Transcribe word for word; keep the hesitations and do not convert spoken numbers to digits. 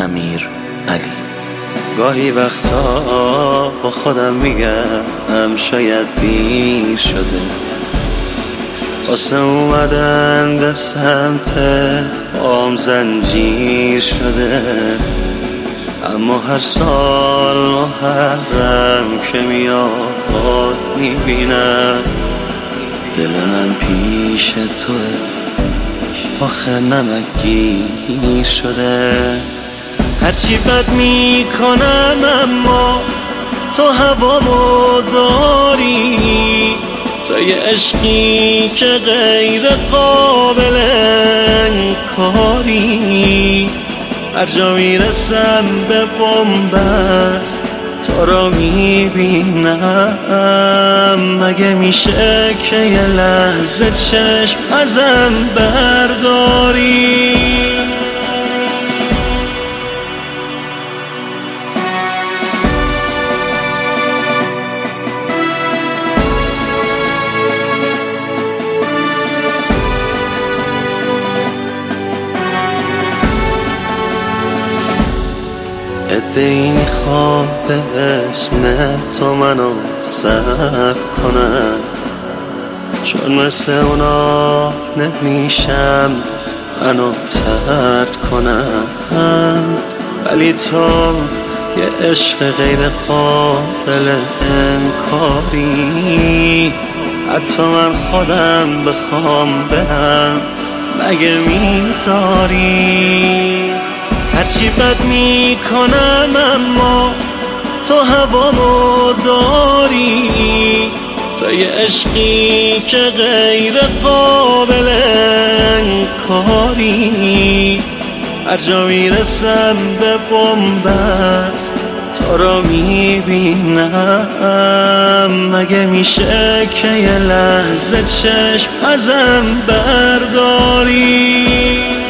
امیر علی. گاهی وقتا با خودم میگم شاید دیر شده واسه اومدن به سمت پام زنجیر شده، اما هر سال محرم که میاد میبینم دل من پیش توه، آخه نمکگیر شده. هرچی بد میکنم اما تو هوامو داری، تو یه عشقی که غیر قابل انکاری. هر جا میرسم به بن‌بست تو رو میبینم، مگه میشه که یه لحظه چشم ازم برداری؟ عده‌ای میخوام به اسم تو منو صرف کنم، چون مثل اونا نمیشم منو طرد کنم. ولی تو یه عشق غیر قابل انکاری، حتی من خودم بخوام برم مگه میذاری؟ هرچی بد میکنم اما تو هوامو داری، تو یه عشقی که غیر قابل انکاری. هر جا میرسم به بن‌بست تو رو میبینم، مگه میشه که یه لحظه چشم ازم برداری؟